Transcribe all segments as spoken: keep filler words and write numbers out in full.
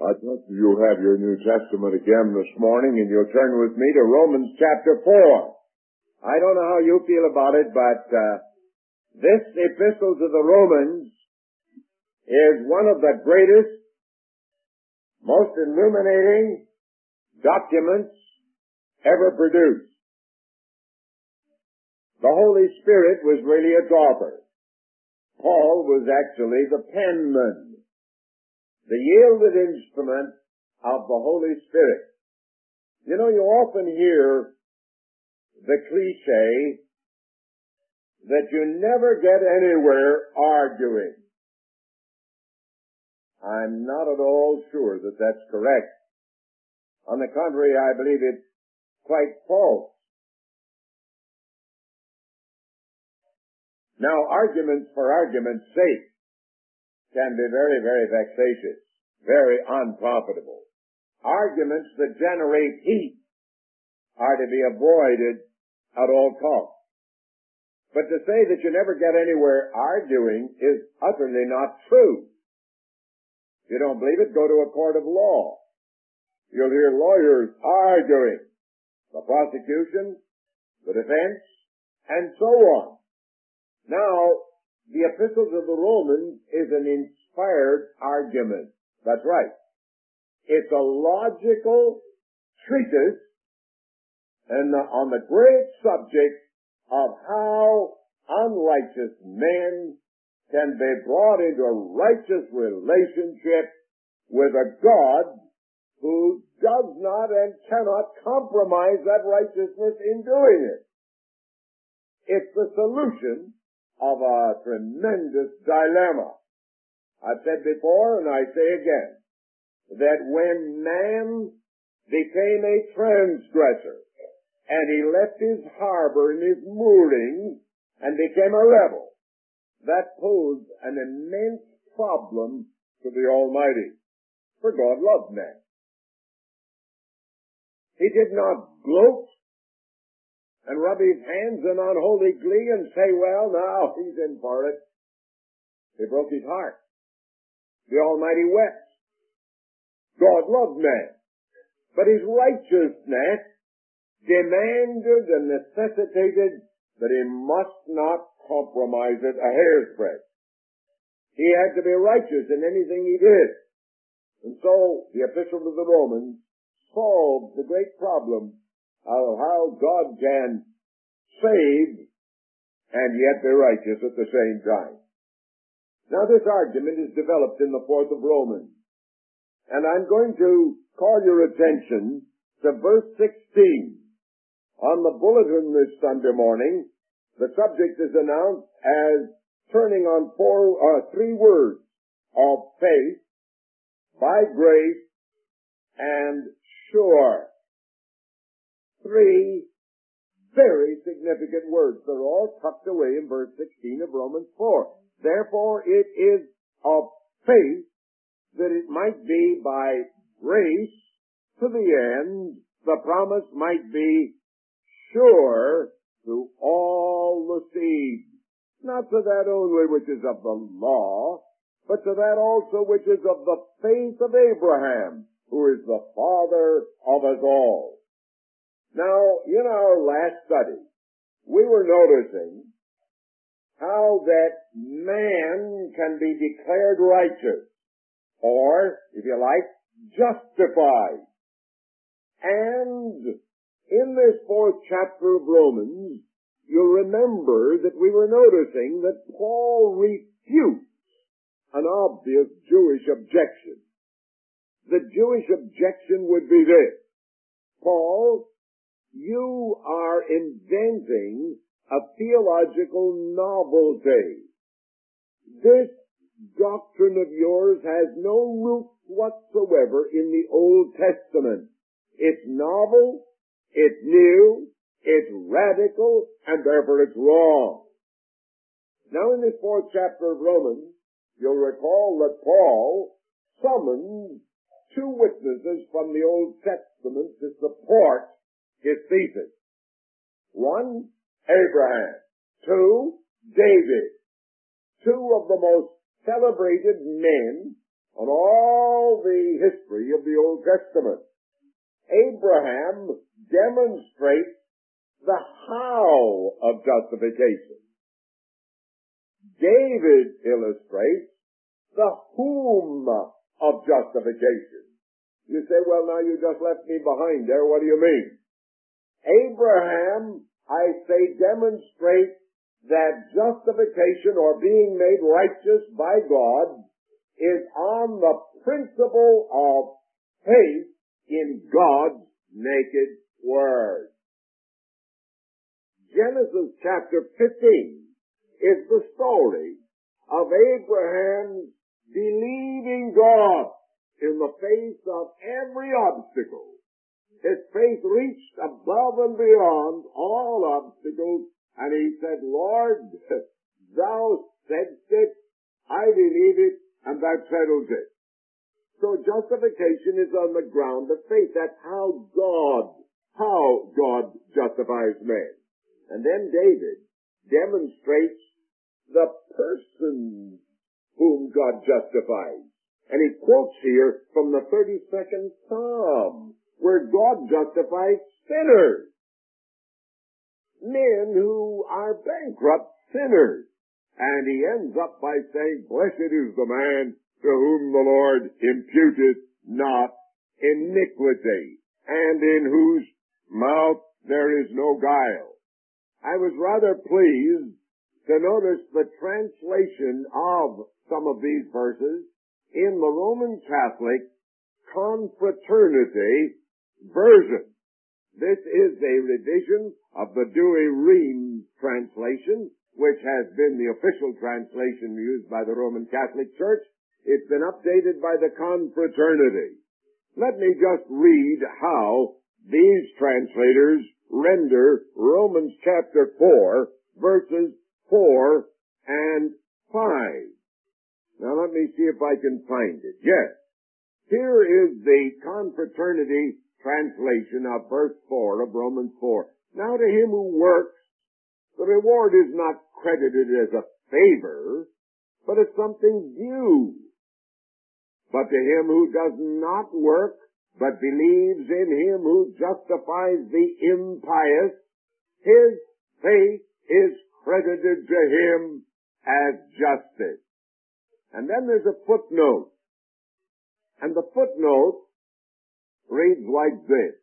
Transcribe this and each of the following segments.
I trust you'll have your New Testament again this morning, and you'll turn with me to Romans chapter four. I don't know how you feel about it, but uh, this epistle to the Romans is one of the greatest, most illuminating documents ever produced. The Holy Spirit was really its author. Paul was actually the penman, the yielded instrument of the Holy Spirit. You know, you often hear the cliche that you never get anywhere arguing. I'm not at all sure that that's correct. On the contrary, I believe it's quite false. Now, arguments for argument's sake can be very, very vexatious, very unprofitable. Arguments that generate heat are to be avoided at all costs. But to say that you never get anywhere arguing is utterly not true. If you don't believe it, go to a court of law. You'll hear lawyers arguing, the prosecution, the defense, and so on. Now, the Epistle to the Romans is an inspired argument. That's right. It's a logical treatise and the, on the great subject of how unrighteous men can be brought into a righteous relationship with a God who does not and cannot compromise that righteousness in doing it. It's the solution of a tremendous dilemma. I've said before, and I say again, that when man became a transgressor, and he left his harbor and his moorings, and became a rebel, that posed an immense problem to the Almighty. For God loved man. He did not gloat and rub his hands in unholy glee and say, well, now he's in for it. He broke his heart. The Almighty wept. God loved man. But his righteousness demanded and necessitated that he must not compromise it a hair's breadth. He had to be righteous in anything he did. And so the Epistle to the Romans solved the great problem of how God can save and yet be righteous at the same time. Now this argument is developed in the fourth of Romans. And I'm going to call your attention to verse sixteen. On the bulletin this Sunday morning, the subject is announced as turning on four or three words of faith, by grace, and sure. Three very significant words. They're all tucked away in verse sixteen of Romans four. Therefore, it is of faith that it might be by grace to the end, the promise might be sure to all the seed. Not to that only which is of the law, but to that also which is of the faith of Abraham, who is the father of us all. Now, in our last study, we were noticing how that man can be declared righteous, or, if you like, justified. And in this fourth chapter of Romans, you'll remember that we were noticing that Paul refutes an obvious Jewish objection. The Jewish objection would be this: Paul, you are inventing a theological novelty. This doctrine of yours has no root whatsoever in the Old Testament. It's novel, it's new, it's radical, and therefore it's wrong. Now in this fourth chapter of Romans, you'll recall that Paul summoned two witnesses from the Old Testament to support his thesis. One, Abraham. Two, David. Two of the most celebrated men on all all the history of the Old Testament. Abraham demonstrates the how of justification. David illustrates the whom of justification. You say, well, now you just left me behind there. What do you mean? Abraham, I say, demonstrates that justification or being made righteous by God is on the principle of faith in God's naked Word. Genesis chapter fifteen is the story of Abraham's believing God in the face of every obstacle. His faith reached above and beyond all obstacles, and he said, Lord, thou saidst it, I believe it, and that settles it. So justification is on the ground of faith. That's how God, how God justifies men. And then David demonstrates the person whom God justifies. And he quotes here from the thirty-second Psalm, where God justifies sinners. Men who are bankrupt sinners. And he ends up by saying, blessed is the man to whom the Lord imputeth not iniquity, and in whose mouth there is no guile. I was rather pleased to notice the translation of some of these verses in the Roman Catholic Confraternity version. This is a revision of the Douay-Rheims translation, which has been the official translation used by the Roman Catholic Church. It's been updated by the Confraternity. Let me just read how these translators render Romans chapter four, verses four and five. Now let me see if I can find it. Yes. Here is the Confraternity translation of verse four of Romans four. Now to him who works, the reward is not credited as a favor, but as something due. But to him who does not work, but believes in him who justifies the impious, his faith is credited to him as justice. And then there's a footnote. And the footnote reads like this.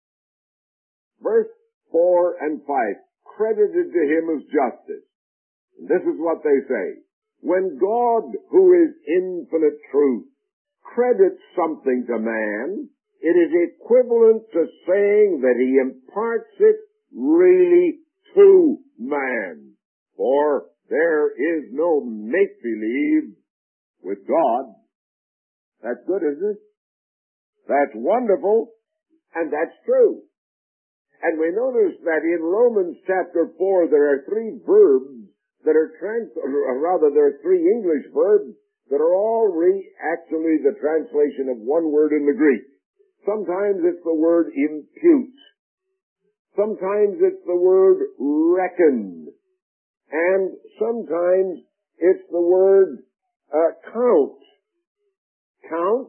Verse four and five, credited to him as justice. And this is what they say. When God, who is infinite truth, credits something to man, it is equivalent to saying that he imparts it really to man. For there is no make-believe with God. That's good, isn't it? That's wonderful, and that's true. And we notice that in Romans chapter four there are three verbs that are trans, or rather there are three English verbs that are all re- actually the translation of one word in the Greek. Sometimes it's the word impute. Sometimes it's the word reckon. And sometimes it's the word uh, count. Count,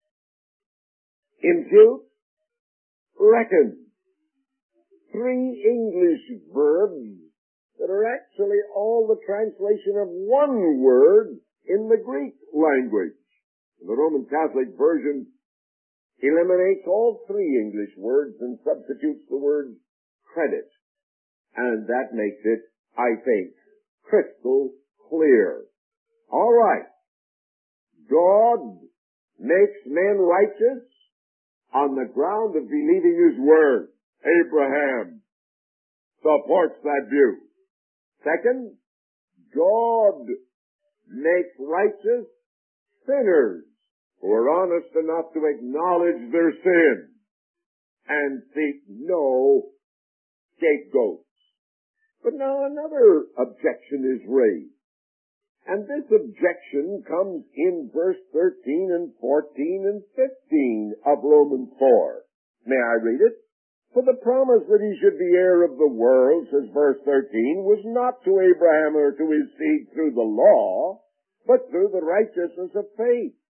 impute, reckon. Three English verbs that are actually all the translation of one word in the Greek language. The Roman Catholic version eliminates all three English words and substitutes the word credit. And that makes it, I think, crystal clear. All right. God makes men righteous on the ground of believing his word. Abraham supports that view. Second, God makes righteous sinners who are honest enough to acknowledge their sin and seek no scapegoats. But now another objection is raised. And this objection comes in verse thirteen and fourteen and fifteen of Romans four. May I read it? For the promise that he should be heir of the world, says verse thirteen, was not to Abraham or to his seed through the law, but through the righteousness of faith.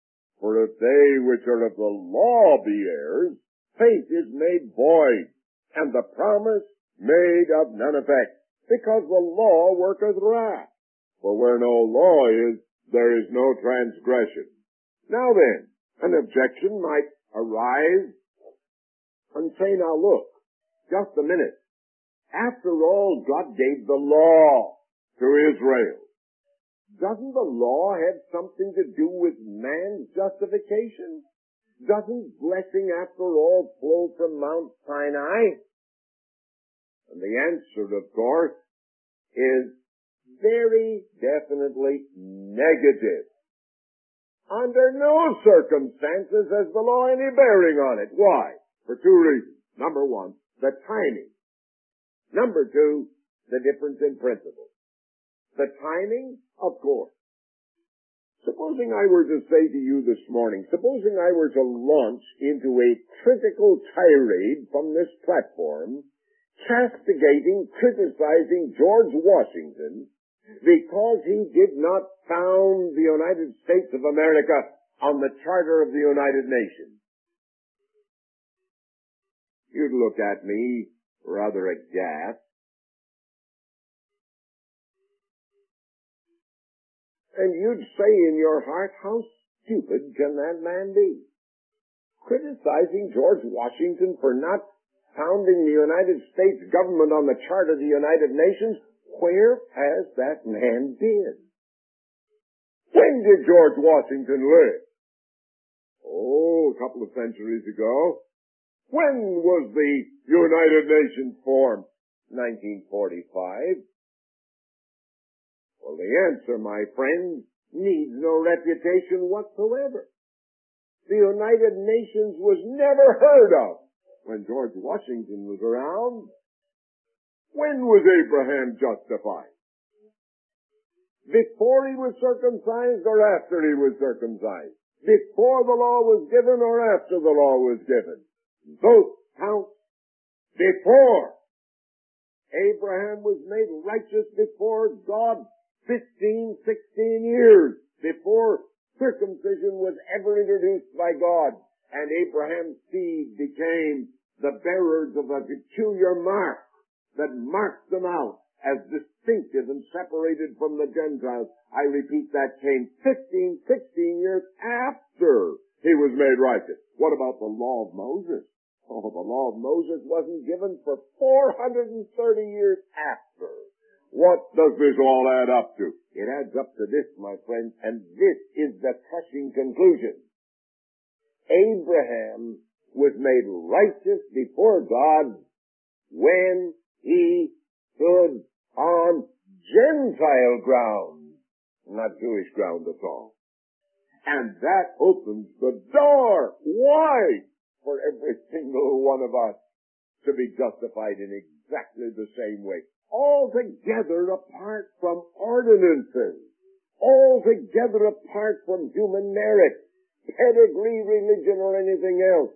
For if they which are of the law be heirs, faith is made void, and the promise made of none effect, because the law worketh wrath. For where no law is, there is no transgression. Now then, an objection might arise and say, now look, just a minute. After all, God gave the law to Israel. Doesn't the law have something to do with man's justification? Doesn't blessing, after all, flow from Mount Sinai? And the answer, of course, is very definitely negative. Under no circumstances has the law any bearing on it. Why? For two reasons. Number one, the timing. Number two, the difference in principle. The timing, of course. Supposing I were to say to you this morning, supposing I were to launch into a critical tirade from this platform, castigating, criticizing George Washington because he did not found the United States of America on the Charter of the United Nations. You'd look at me rather aghast. And you'd say in your heart, how stupid can that man be? Criticizing George Washington for not founding the United States government on the Charter of the United Nations, where has that man been? When did George Washington live? Oh, a couple of centuries ago. When was the United Nations formed? nineteen forty-five. Well, the answer, my friend, needs no refutation whatsoever. The United Nations was never heard of when George Washington was around. When was Abraham justified? Before he was circumcised or after he was circumcised? Before the law was given or after the law was given? Both count. Before. Abraham was made righteous before God fifteen, sixteen years before circumcision was ever introduced by God, and Abraham's seed became the bearers of a peculiar mark that marked them out as distinctive and separated from the Gentiles. I repeat, that came fifteen, sixteen years after he was made righteous. What about the law of Moses? Oh, the law of Moses wasn't given for four hundred thirty years after. What does this all add up to? It adds up to this, my friends, and this is the crushing conclusion. Abraham was made righteous before God when he stood on Gentile ground, not Jewish ground at all. And that opens the door wide for every single one of us to be justified in exactly the same way. Altogether apart from ordinances, altogether apart from human merit, pedigree, religion, or anything else.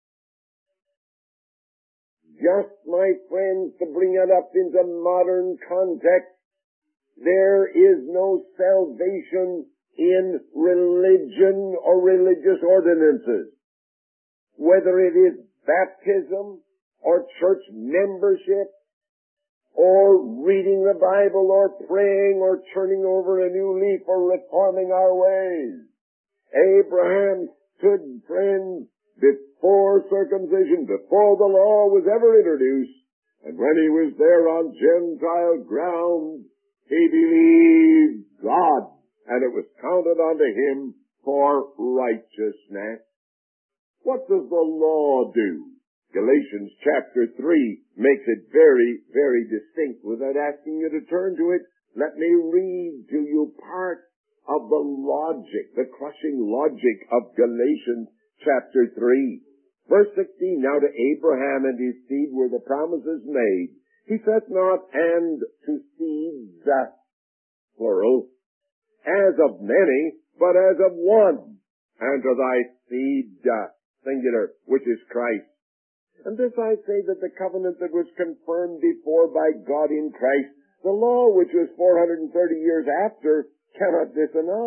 Just, my friends, to bring it up into modern context, there is no salvation in religion or religious ordinances. Whether it is baptism or church membership, or reading the Bible, or praying, or turning over a new leaf, or reforming our ways. Abraham stood, friends, before circumcision, before the law was ever introduced, and when he was there on Gentile ground, he believed God, and it was counted unto him for righteousness. What does the law do? Galatians chapter three makes it very, very distinct. Without asking you to turn to it, let me read to you part of the logic, the crushing logic of Galatians chapter three. Verse sixteen, now to Abraham and his seed were the promises made. He saith not, and to seeds, plural, as of many, but as of one, and to thy seed, singular, which is Christ. And this I say, that the covenant that was confirmed before by God in Christ, the law which was four hundred thirty years after, cannot disannul.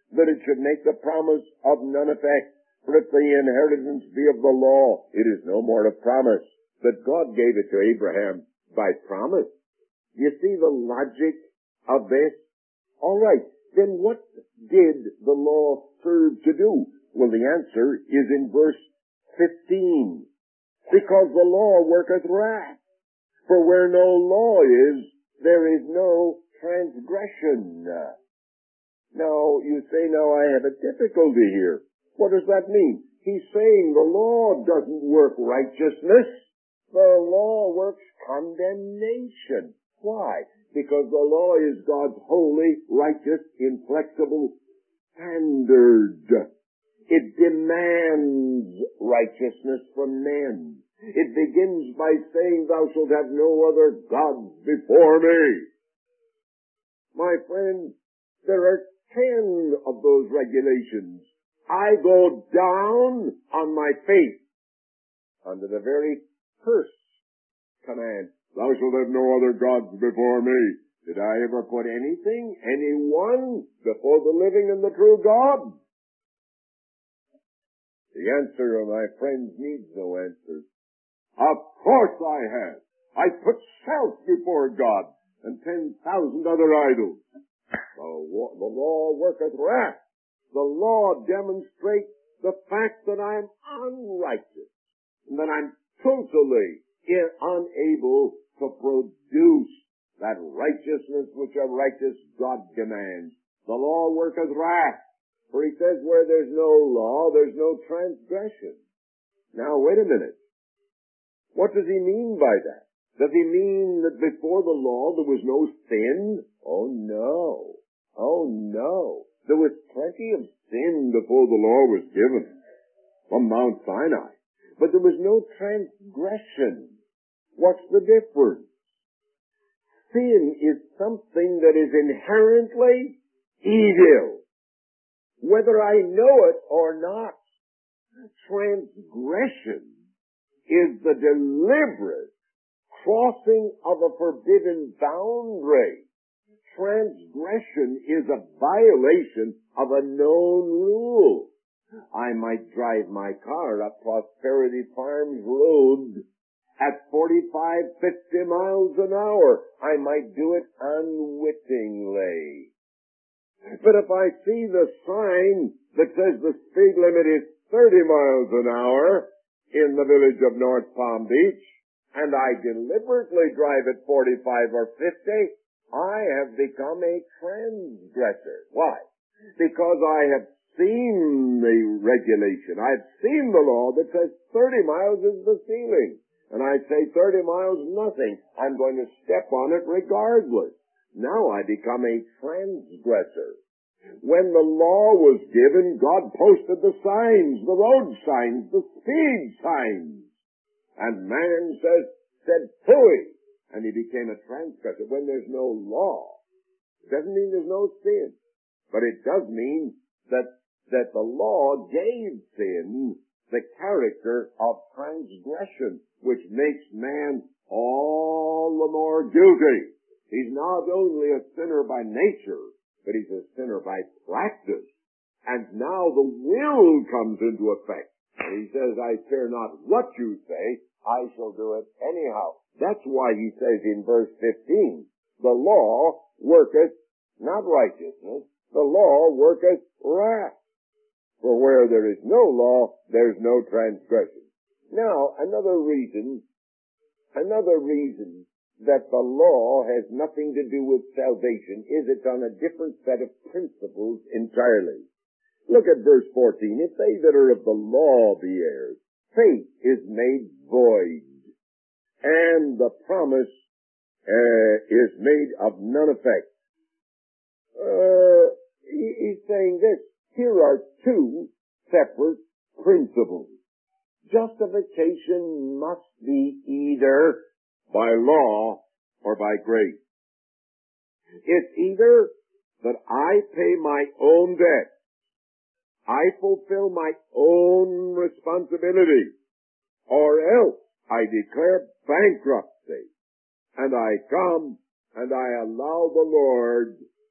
that it should make the promise of none effect. For if the inheritance be of the law, it is no more a promise. But God gave it to Abraham by promise. You see the logic of this? All right, then what did the law serve to do? Well, the answer is in verse fifteen. Because the law worketh wrath. For where no law is, there is no transgression. Now, you say, now I have a difficulty here. What does that mean? He's saying the law doesn't work righteousness. The law works condemnation. Why? Because the law is God's holy, righteous, inflexible standard. It demands righteousness from men. It begins by saying, thou shalt have no other gods before me. My friend, there are ten of those regulations. I go down on my face under the very first command. Thou shalt have no other gods before me. Did I ever put anything, anyone, before the living and the true God? The answer, my friends, needs no answer. Of course I have. I put self before God and ten thousand other idols. The, the law worketh wrath. The law demonstrates the fact that I'm unrighteous and that I'm totally unable to produce that righteousness which a righteous God demands. The law worketh wrath. For he says where there's no law, there's no transgression. Now, wait a minute. What does he mean by that? Does he mean that before the law there was no sin? Oh, no. Oh, no. There was plenty of sin before the law was given from Mount Sinai. But there was no transgression. What's the difference? Sin is something that is inherently evil, whether I know it or not. Transgression is the deliberate crossing of a forbidden boundary. Transgression is a violation of a known rule. I might drive my car up Prosperity Farms Road at forty-five, fifty miles an hour. I might do it unwittingly. But if I see the sign that says the speed limit is thirty miles an hour in the village of North Palm Beach, and I deliberately drive at forty-five or fifty, I have become a transgressor. Why? Because I have seen the regulation. I've seen the law that says thirty miles is the ceiling. And I say thirty miles nothing. I'm going to step on it regardless. Now I become a transgressor. When the law was given, God posted the signs, the road signs, the speed signs. And man says, said, phooey. And he became a transgressor. When there's no law, it doesn't mean there's no sin. But it does mean that, that the law gave sin the character of transgression, which makes man all the more guilty. He's not only a sinner by nature, but he's a sinner by practice. And now the will comes into effect. And he says, I care not what you say, I shall do it anyhow. That's why he says in verse fifteen, the law worketh not righteousness, the law worketh wrath. For where there is no law, there's no transgression. Now, another reason, another reason that the law has nothing to do with salvation is it's on a different set of principles entirely. Look at verse fourteen. If they that are of the law be heirs, faith is made void, and the promise uh, is made of none effect. Uh, he, he's saying this. Here are two separate principles. Justification must be either by law or by grace. It's either that I pay my own debt, I fulfill my own responsibility, or else I declare bankruptcy, and I come and I allow the Lord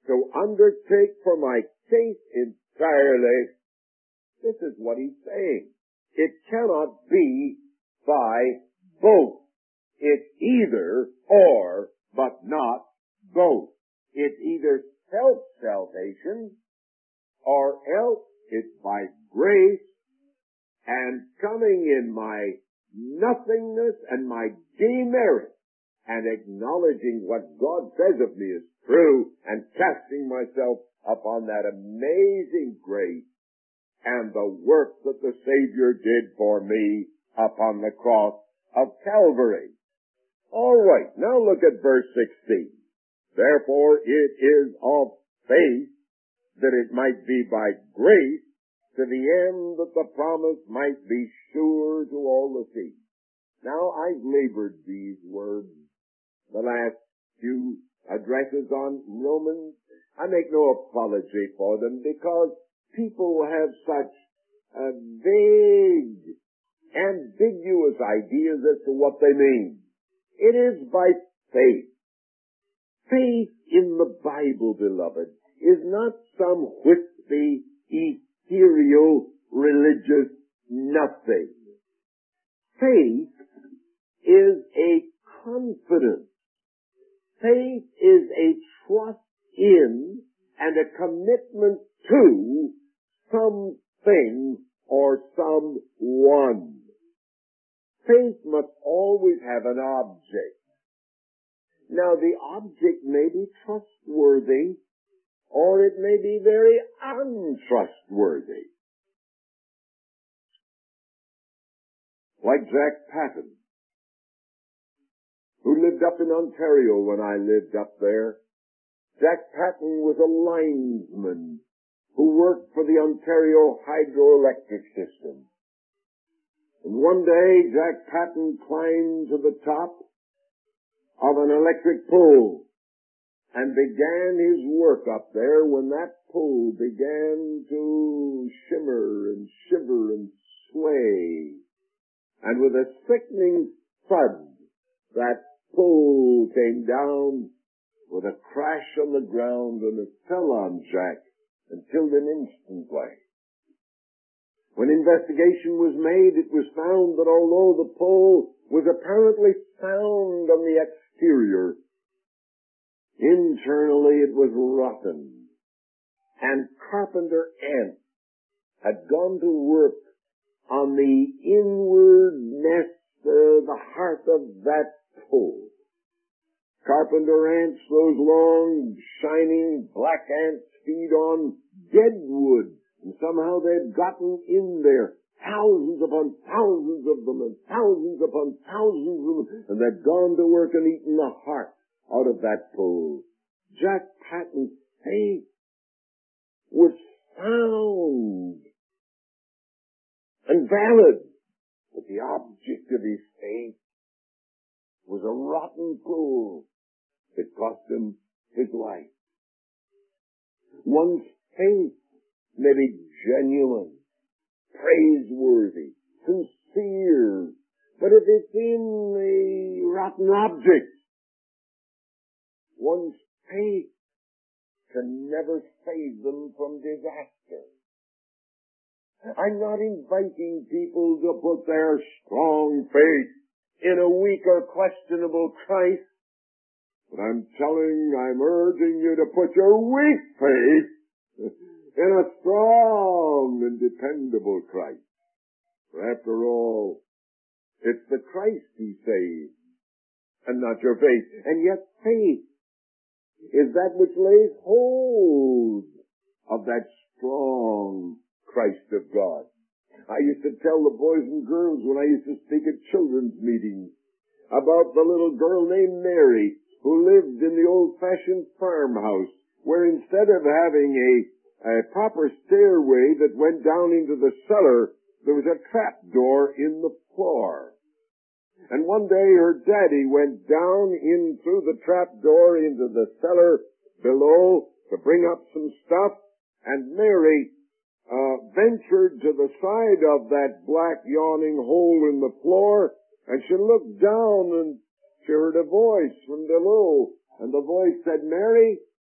to undertake for my case entirely. This is what he's saying. It cannot be by both. It's either or, but not both. It's either self-salvation, or else it's by grace and coming in my nothingness and my demerit and acknowledging what God says of me is true and casting myself upon that amazing grace and the work that the Savior did for me upon the cross of Calvary. All right, now look at verse sixteen. Therefore it is of faith that it might be by grace to the end that the promise might be sure to all the seed. Now I've labored these words the last few addresses on Romans. I make no apology for them because people have such uh, vague, ambiguous ideas as to what they mean. It is by faith. Faith in the Bible, beloved, is not some wispy, ethereal, religious nothing. Faith is a confidence. Faith is a trust in and a commitment to something or someone. Faith must always have an object. Now, the object may be trustworthy, or it may be very untrustworthy. Like Jack Patton, who lived up in Ontario when I lived up there. Jack Patton was a linesman who worked for the Ontario hydroelectric system. And one day, Jack Patton climbed to the top of an electric pole and began his work up there when that pole began to shimmer and shiver and sway. And with a sickening thud, that pole came down with a crash on the ground and it fell on Jack and killed him instantly. When investigation was made, it was found that although the pole was apparently sound on the exterior, internally it was rotten, and carpenter ants had gone to work on the inward nest, uh, the heart of that pole. Carpenter ants, those long, shining black ants, feed on dead wood, and somehow they'd gotten in there, thousands upon thousands of them, and thousands upon thousands of them, and they'd gone to work and eaten the heart out of that pole. Jack Patton's faith was sound and valid, but the object of his faith was a rotten pole that cost him his life. One's faith may be genuine, praiseworthy, sincere, but if it's in the rotten object, one's faith can never save them from disaster. I'm not inviting people to put their strong faith in a weak or questionable Christ, but I'm telling, I'm urging you to put your weak faith in a strong and dependable Christ. For after all, it's the Christ who saves, and not your faith. And yet faith is that which lays hold of that strong Christ of God. I used to tell the boys and girls when I used to speak at children's meetings about the little girl named Mary who lived in the old-fashioned farmhouse where instead of having a, a proper stairway that went down into the cellar, there was a trap door in the floor. And one day her daddy went down in through the trap door into the cellar below to bring up some stuff, and Mary uh, ventured to the side of that black yawning hole in the floor, and she looked down and she heard a voice from below, and the voice said, "Mary,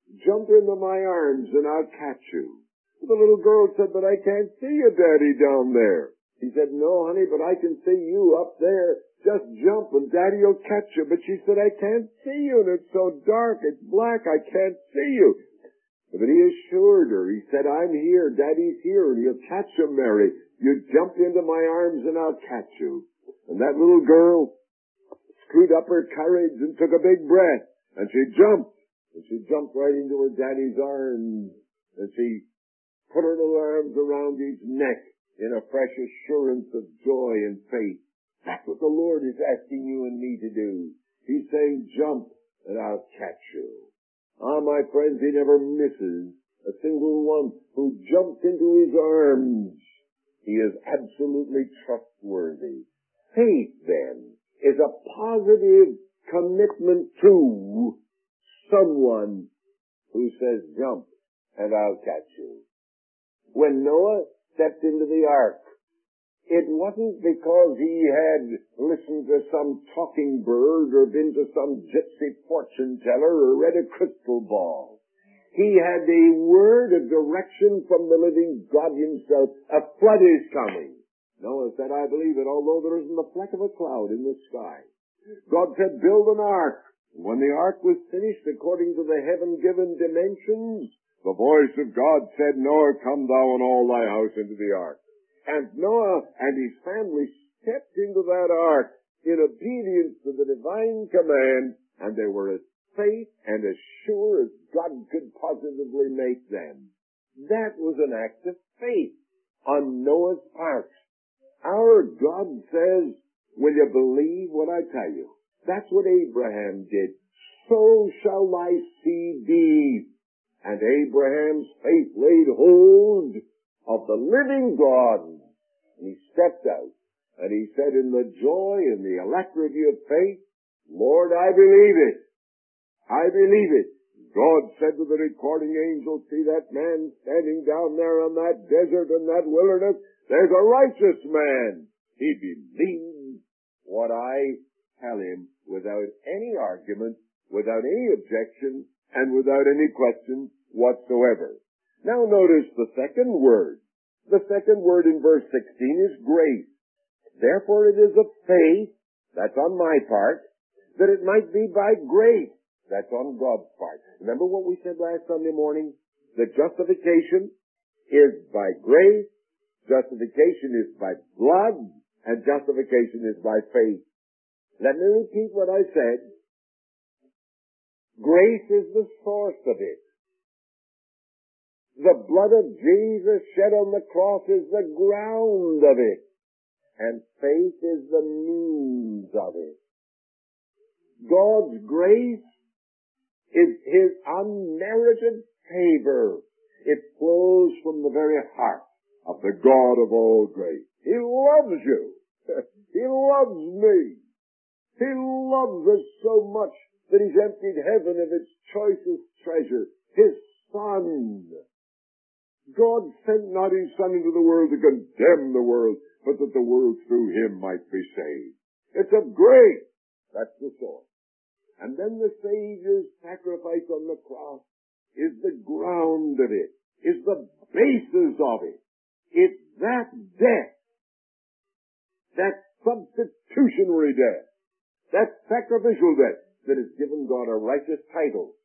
jump into my arms and I'll catch you. The little girl said, but I can't see you, Daddy, down there. He said, no, honey, but I can see you up there. Just jump and Daddy will catch you. But she said, I can't see you and it's so dark. It's black. I can't see you. But he assured her. He said, I'm here. Daddy's here and he'll catch you, Mary. You jump into my arms and I'll catch you. And that little girl screwed up her courage and took a big breath. And she jumped. And she jumped right into her daddy's arms. And she put her little arms around his neck in a fresh assurance of joy and faith. That's what the Lord is asking you and me to do. He's saying, jump and I'll catch you. Ah, my friends, he never misses a single one who jumps into his arms. He is absolutely trustworthy. Faith, then, is a positive commitment to someone who says, jump and I'll catch you. When Noah stepped into the ark, it wasn't because he had listened to some talking bird or been to some gypsy fortune teller or read a crystal ball. He had a word of direction from the living God himself. A flood is coming. Noah said, I believe it, although there isn't a fleck of a cloud in the sky. God said, build an ark. When the ark was finished according to the heaven-given dimensions, the voice of God said, Noah, come thou and all thy house into the ark. And Noah and his family stepped into that ark in obedience to the divine command, and they were as safe and as sure as God could positively make them. That was an act of faith on Noah's part. Our God says, will you believe what I tell you? That's what Abraham did. So shall thy seed be. And Abraham's faith laid hold of the living God. And he stepped out. And he said in the joy and the alacrity of faith, Lord, I believe it. I believe it. God said to the recording angel, see that man standing down there on that desert and that wilderness? There's a righteous man. He believes what I tell him without any argument, without any objection, and without any question whatsoever. Now notice the second word. The second word in verse sixteen is grace. Therefore it is of faith, that's on my part, that it might be by grace, that's on God's part. Remember what we said last Sunday morning? That justification is by grace, justification is by blood, and justification is by faith. Let me repeat what I said. Grace is the source of it. The blood of Jesus shed on the cross is the ground of it. And faith is the means of it. God's grace is His unmerited favor. It flows from the very heart of the God of all grace. He loves you. He loves me. He loves us so much that He's emptied heaven of its choicest treasure, His Son. God sent not His Son into the world to condemn the world, but that the world through Him might be saved. It's of grace. That's the source. And then the Savior's sacrifice on the cross is the ground of it, is the basis of it. It's that death, that substitutionary death, that sacrificial death that has given God a righteous title,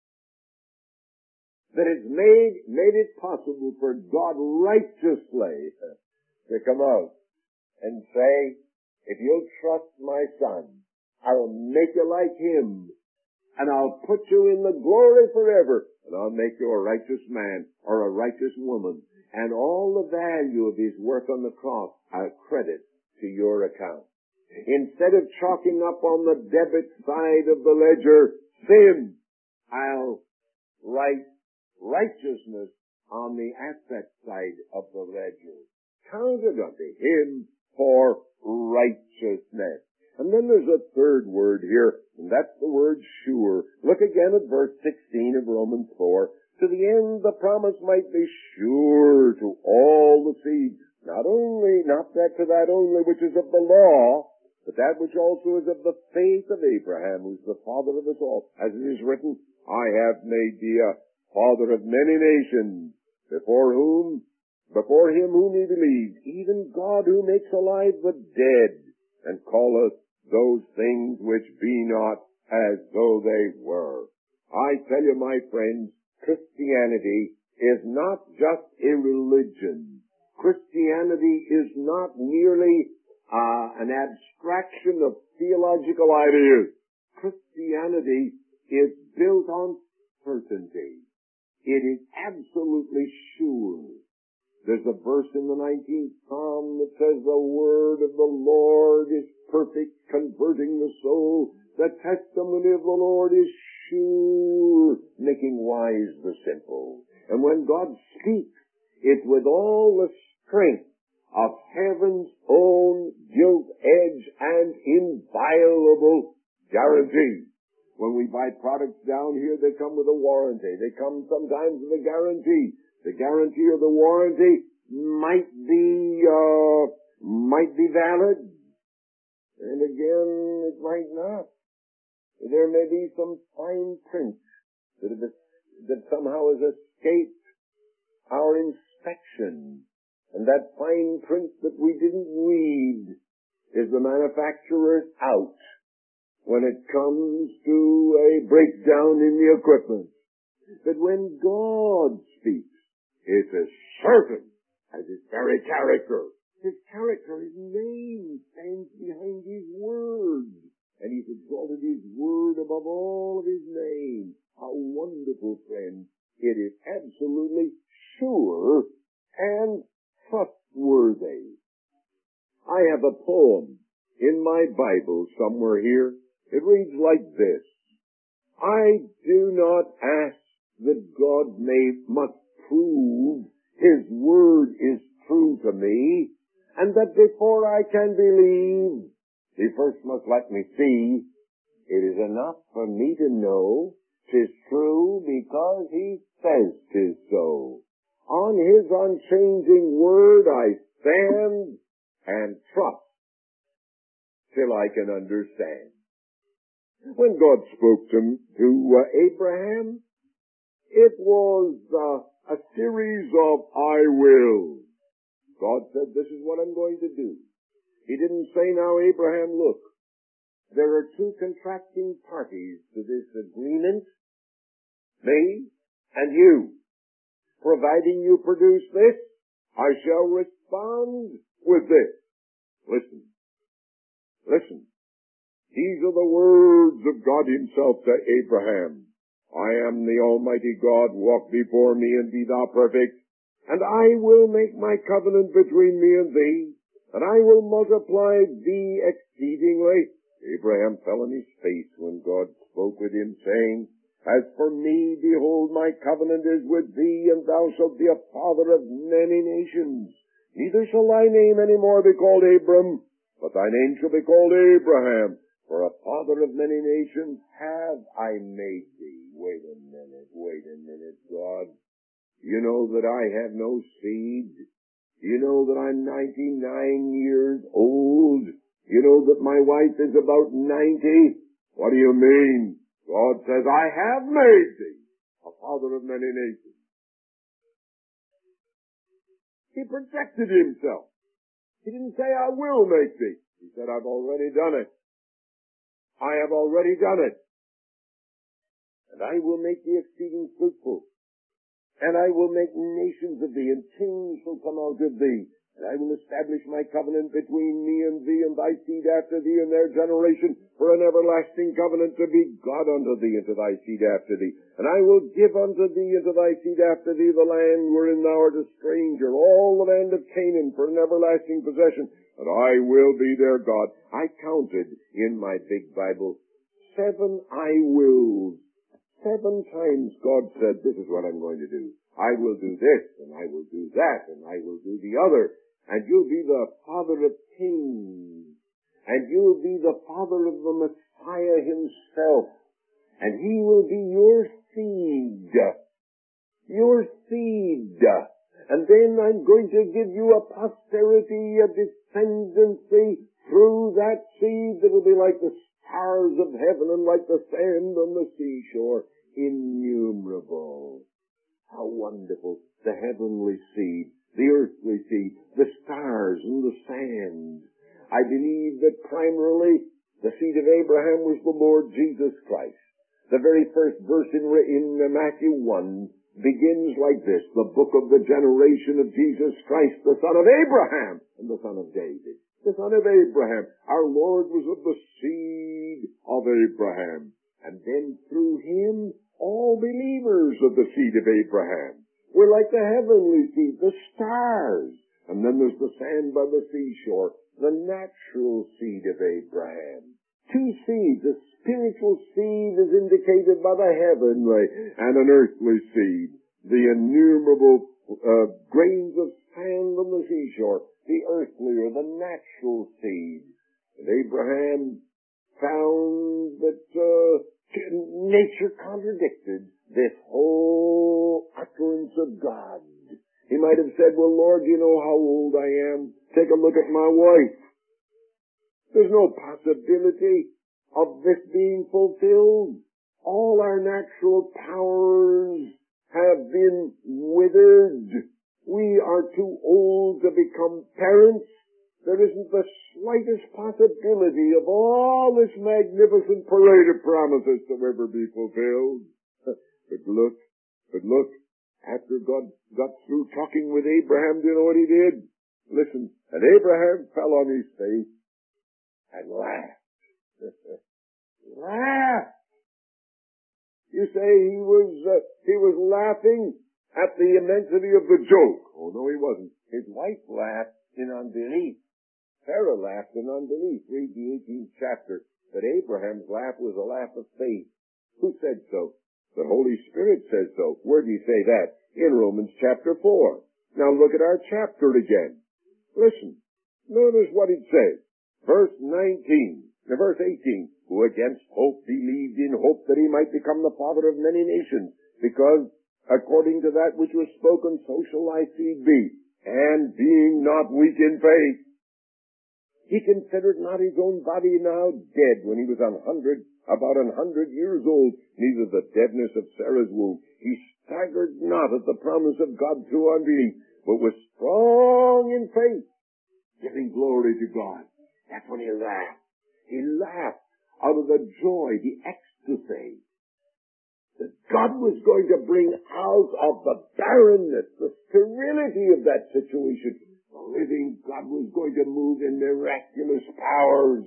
that has made, made it possible for God righteously to come out and say, if you'll trust my Son, I'll make you like Him, and I'll put you in the glory forever, and I'll make you a righteous man or a righteous woman, and all the value of His work on the cross I'll credit to your account. Instead of chalking up on the debit side of the ledger sin, I'll write righteousness on the asset side of the ledger. Counted unto Him for righteousness. And then there's a third word here, and that's the word sure. Look again at verse sixteen of Romans four. To the end the promise might be sure to all the seed, not only, not that to that only which is of the law, but that which also is of the faith of Abraham, who's the father of us all. As it is written, I have made thee a father of many nations, before whom, before him whom he believed, even God who makes alive the dead, and calleth those things which be not as though they were. I tell you, my friends, Christianity is not just a religion. Christianity is not merely uh, an abstraction of theological ideas. Christianity is built on certainty. It is absolutely sure. There's a verse in the nineteenth Psalm that says, the word of the Lord is perfect, converting the soul. The testimony of the Lord is sure, making wise the simple. And when God speaks, it's with all the strength of heaven's own gilt-edged and inviolable guarantee. When we buy products down here, they come with a warranty. They come sometimes with a guarantee. The guarantee or the warranty might be, uh, might be valid. And again, it might not. There may be some fine print that, have, that somehow has escaped our inspection. And that fine print that we didn't read is the manufacturer's out when it comes to a breakdown in the equipment. But when God speaks, it's as certain as his very character. His character, his name, stands behind his word. And he's exalted his word above all of his name. How wonderful, friends. It is absolutely sure and trustworthy. I have a poem in my Bible somewhere here. It reads like this. I do not ask that God may must prove his word is true to me, and that before I can believe, he first must let me see. It is enough for me to know 'tis true because he says 'tis so. On his unchanging word I stand and trust till I can understand. When God spoke to, to uh, Abraham, it was uh, a series of I will. God said, this is what I'm going to do. He didn't say, now Abraham, look, there are two contracting parties to this agreement, me and you. Providing you produce this, I shall respond with this. Listen. Listen. These are the words of God himself to Abraham. I am the Almighty God, walk before me and be thou perfect, and I will make my covenant between me and thee, and I will multiply thee exceedingly. Abraham fell on his face when God spoke with him, saying, As for me, behold, my covenant is with thee, and thou shalt be a father of many nations. Neither shall thy name any more be called Abram, but thy name shall be called Abraham. For a father of many nations have I made thee. Wait a minute, wait a minute, God. You know that I have no seed. You know that I'm ninety-nine years old. You know that my wife is about ninety. What do you mean? God says, I have made thee a father of many nations. He projected himself. He didn't say, I will make thee. He said, I've already done it. I have already done it. And I will make thee exceeding fruitful. And I will make nations of thee, and kings shall come out of thee. And I will establish my covenant between me and thee and thy seed after thee and their generation for an everlasting covenant to be God unto thee and to thy seed after thee. And I will give unto thee and to thy seed after thee the land wherein thou art a stranger, all the land of Canaan for an everlasting possession. And I will be their God. I counted in my big Bible seven I wills. Seven times God said, this is what I'm going to do. I will do this, and I will do that, and I will do the other. And you'll be the father of kings. And you'll be the father of the Messiah himself. And he will be your seed. Your seed. And then I'm going to give you a posterity, a descendancy through that seed that will be like the stars of heaven and like the sand on the seashore. innumerable. How wonderful. The heavenly seed, the earthly seed, the stars and the sand. I believe that primarily the seed of Abraham was the Lord Jesus Christ. The very first verse in, in Matthew one begins like this: the book of the generation of Jesus Christ, the son of Abraham and the son of David. The son of Abraham. Our Lord was of the seed of Abraham. And then through him, all believers of the seed of Abraham. We're like the heavenly seed, the stars. And then there's the sand by the seashore, the natural seed of Abraham. Two seeds. A spiritual seed is indicated by the heavenly, and an earthly seed. The innumerable uh, grains of sand on the seashore, the earthly or the natural seed. And Abraham found that uh, nature contradicted this whole utterance of God. He might have said, well, Lord, you know how old I am. Take a look at my wife. There's no possibility of this being fulfilled. All our natural powers have been withered. We are too old to become parents. There isn't the slightest possibility of all this magnificent parade of promises to ever be fulfilled. But look, but look, after God got through talking with Abraham, do you know what he did? Listen, and Abraham fell on his face and laughed. Laughed. You say he was, uh, he was laughing at the immensity of the joke. Oh, no, he wasn't. His wife laughed in unbelief. Sarah laughed in unbelief. Read the eighteenth chapter. But Abraham's laugh was a laugh of faith. Who said so? The Holy Spirit says so. Where do you say that? In Romans chapter four. Now look at our chapter again. Listen. Notice what it says. Verse nineteen. Now verse eighteen. Who against hope believed in hope that he might become the father of many nations, because according to that which was spoken, so shall thy seed be. And being not weak in faith, he considered not his own body now dead when he was an hundred, about an hundred years old, neither the deadness of Sarah's womb. He staggered not at the promise of God through unbelief, but was strong in faith, giving glory to God. That's when he laughed. He laughed out of the joy, the ecstasy, that God was going to bring out of the barrenness, the sterility of that situation. The living God was going to move in miraculous powers.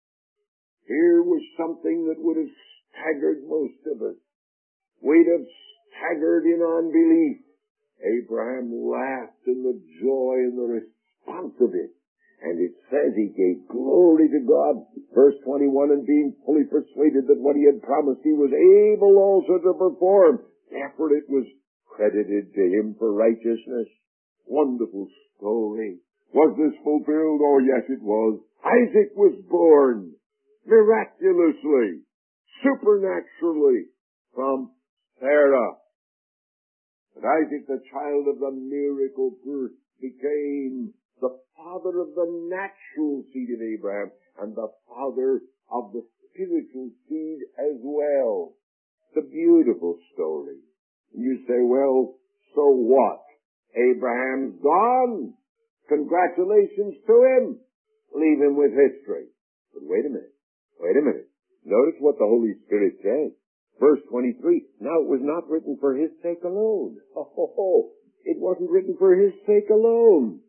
Here was something that would have staggered most of us. We'd have staggered in unbelief. Abraham laughed in the joy and the response of it. And it says he gave glory to God. Verse twenty-one, and being fully persuaded that what he had promised he was able also to perform. Therefore it was credited to him for righteousness. Wonderful story. Was this fulfilled? Oh, yes, it was. Isaac was born miraculously, supernaturally from Sarah. And Isaac, the child of the miracle birth, became the father of the natural seed of Abraham and the father of the spiritual seed as well. It's a beautiful story. And you say, well, so what? Abraham's gone. Congratulations to him. Leave him with history. But wait a minute. Wait a minute. Notice what the Holy Spirit says. Verse twenty-three. Now it was not written for his sake alone. Oh, oh, oh. It wasn't written for his sake alone.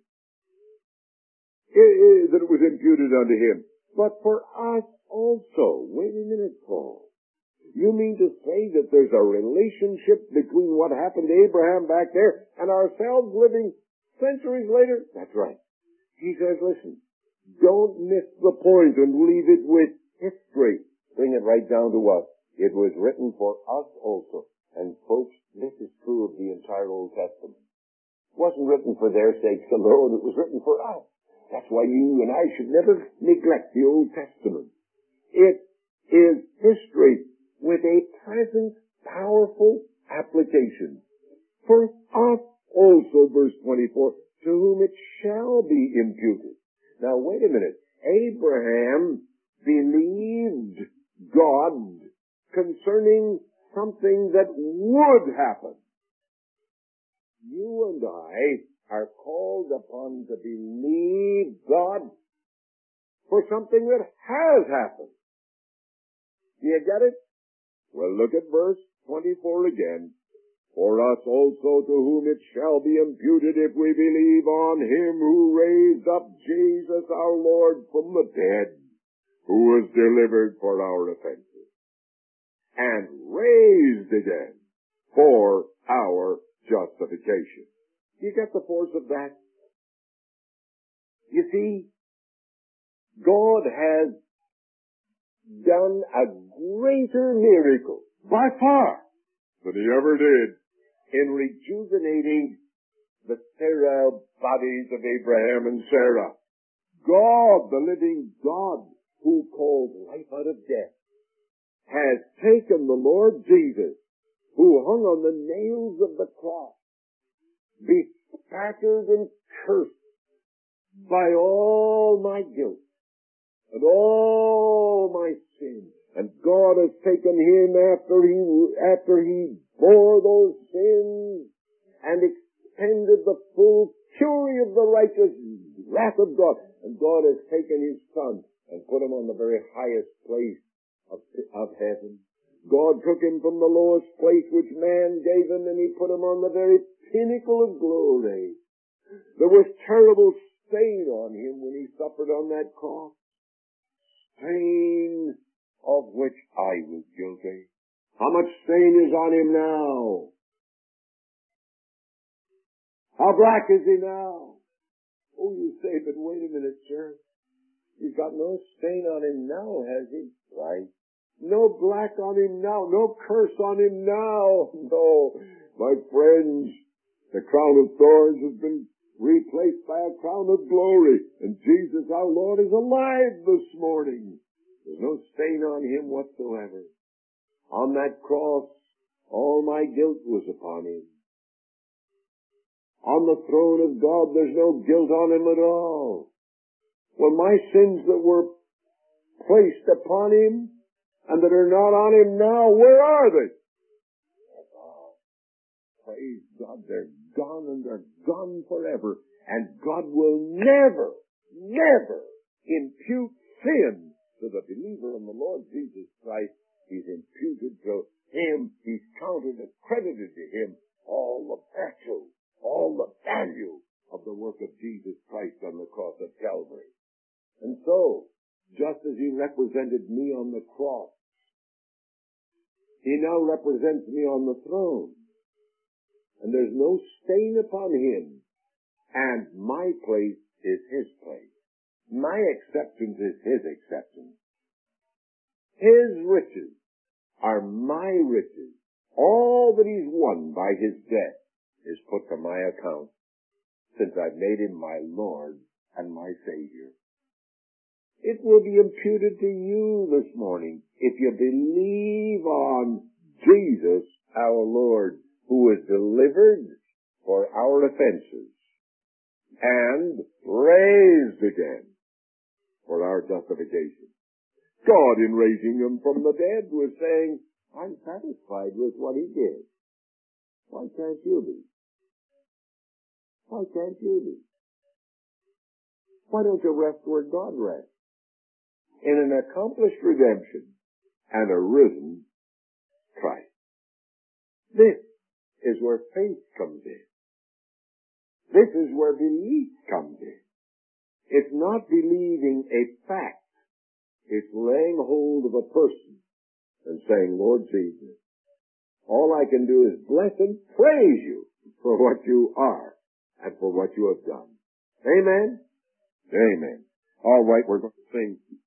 It, it, that it was imputed unto him. But for us also. Wait a minute, Paul. You mean to say that there's a relationship between what happened to Abraham back there and ourselves living centuries later? That's right. He says, listen, don't miss the point and leave it with history. Bring it right down to us. It was written for us also. And folks, this is true of the entire Old Testament. It wasn't written for their sakes alone. It was written for us. That's why you and I should never neglect the Old Testament. It is history with a present powerful application. For us also, verse twenty-four, to whom it shall be imputed. Now wait a minute. Abraham believed God concerning something that would happen. You and I are called upon to believe God for something that has happened. Do you get it? Well, look at verse twenty-four again. For us also to whom it shall be imputed if we believe on him who raised up Jesus our Lord from the dead, who was delivered for our offenses, and raised again for our justification. Do you get the force of that? You see, God has done a greater miracle, by far, than he ever did in rejuvenating the sterile bodies of Abraham and Sarah. God, the living God, who called life out of death, has taken the Lord Jesus, who hung on the nails of the cross, bespattered and cursed by all my guilt and all my sin. And God has taken him after he, after he bore those sins and expended the full fury of the righteous wrath of God. And God has taken his Son and put him on the very highest place of, of heaven. God took him from the lowest place which man gave him, and he put him on the very pinnacle of glory. There was terrible stain on him when he suffered on that cross. Stain of which I was guilty. How much stain is on him now? How black is he now? Oh, you say, but wait a minute, sir. He's got no stain on him now, has he? Right. No black on him now. No curse on him now. No. My friends, the crown of thorns has been replaced by a crown of glory. And Jesus our Lord is alive this morning. There's no stain on him whatsoever. On that cross, all my guilt was upon him. On the throne of God, there's no guilt on him at all. Well, my sins that were placed upon him and that are not on him now, where are they? Oh, praise God, they're gone, and they're gone forever. And God will never, never impute sin to the believer in the Lord Jesus Christ. He's imputed to him, he's counted, accredited to him all the virtue, all the value of the work of Jesus Christ on the cross of Calvary. And so, just as he represented me on the cross, he now represents me on the throne. And there's no stain upon him. And my place is his place. My acceptance is his acceptance. His riches are my riches. All that he's won by his death is put to my account, since I've made him my Lord and my Savior. It will be imputed to you this morning if you believe on Jesus our Lord, who was delivered for our offenses and raised again for our justification. God, in raising him from the dead, was saying, I'm satisfied with what he did. Why can't you be? Why can't you be? Why don't you rest where God rests? In an accomplished redemption and a risen Christ. This is where faith comes in. This is where belief comes in. It's not believing a fact. It's laying hold of a person and saying, Lord Jesus, all I can do is bless and praise you for what you are and for what you have done. Amen? Amen. All right, we're going to sing